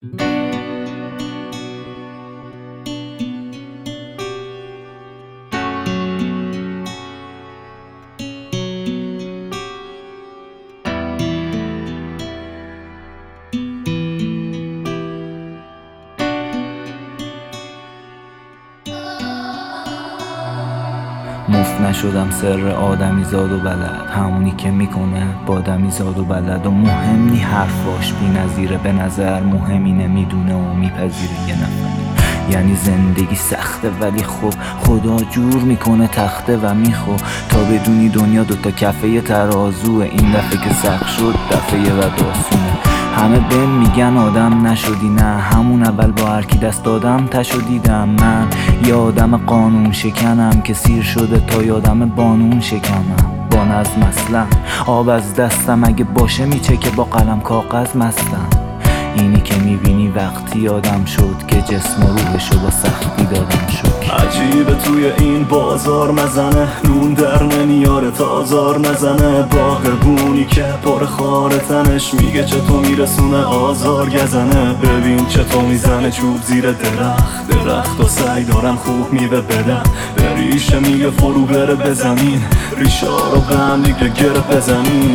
مفت نشدم سر آدمی زاد و بلد، همونی که میکنه با آدمی زاد و بلد. و مهم نی حرفاش بی نظیره، به نظر مهم اینه میدونه و میپذیره یه نفر. یعنی زندگی سخته ولی خب خدا جور میکنه تخته و میخو تا بدونی دنیا دوتا کفه ترازوه. این دفعه که سخت شد دفعه و داستونه. همه بهم میگن آدم نشدی، نه همون اول با هرکی دست دادم تشو دیدم. من یه آدم قانون شکنم که سیر شده تا یادم بانون شکنم. با نظم اصلا آب از دستم اگه باشه میچه که با قلم کاغذ مستم. اینی که میبینی وقتی یادم شد که جسم و روحشو با سختی دادم شد. عجیبه توی این بازار مزنه، نون در نمیاره تازار نزنه. باغبونی که پر خار تنش میگه چطور میرسونه آزار گزنه. ببین چطور میزنه چوب زیر درخت و سعی دارم خوب میوه بدم. به ریشه میگه فرو بره به زمین، ریشه رو به هم دیگه گره بزنین.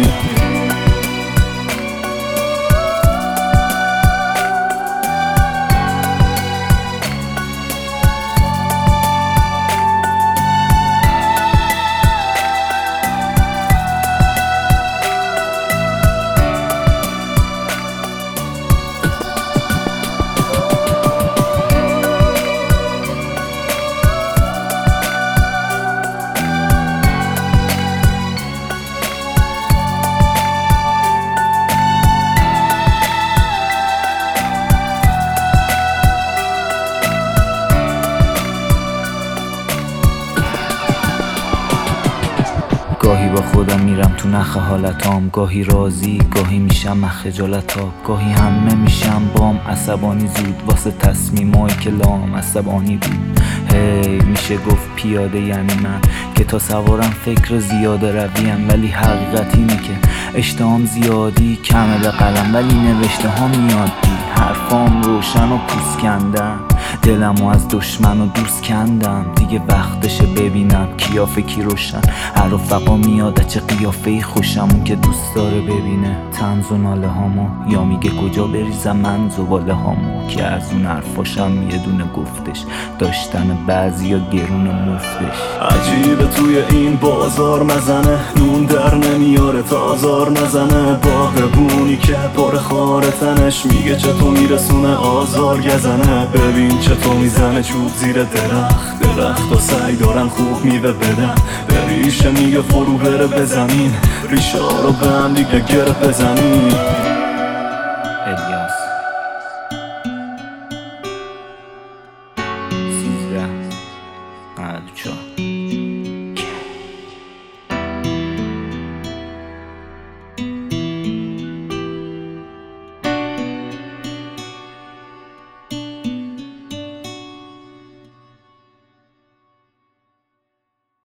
گاهی با خودم میرم تو نخ حالتام، گاهی راضی گاهی میشم خجالتاب. گاهی همه میشم بام عصبانی زود واسه تصمیمایی که لام عصبانی بود. هی میشه گفت پیاده یعنی من که تا سوارم فکر زیاده رویم. ولی حقیقت اینه که اشتهام زیادی کمه به قلم، ولی نوشته ها میاد بی. حرفام روشن و پوست کندم، دلمو از دشمن و دوست کندم. دیگه وقتشه ببینم کیا فکی روشن. هر رفقا میاد چه قیافه‌ای خوشم، اون که دوست داره ببینه طنز و ناله هامو، یا میگه کجا بریزم من زباله هامو. که از اون حرفاشم یه دونه گفتش، داشتن بعضیا گرون مفتش. عجیبه توی این بازار مزنه، نون در نمیاره تازار نزنه. باغبونی که پر خار تنش میگه چطور میرسونه آزار گزنه. ببین چطور میزنه چوب زیر درخت و سعی دارم خوب میوه بدم. به ریشه میگه فرو بره به زمین، ریشه رو به هم دیگه گره بزنین.